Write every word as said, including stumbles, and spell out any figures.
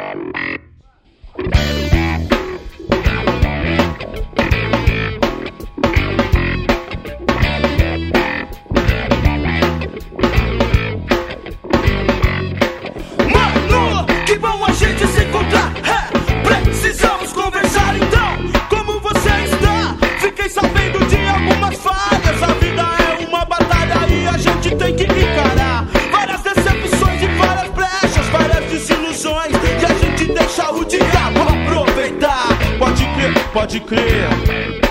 Mano, que bom a gente se encontrar. É, precisamos conversar então. Como você está? Fiquei sabendo de algumas falhas. A vida é uma batalha e a gente tem que encarar várias decepções e várias brechas, várias desilusões, e a gente deixa o diabo aproveitar. Pode crer, pode crer.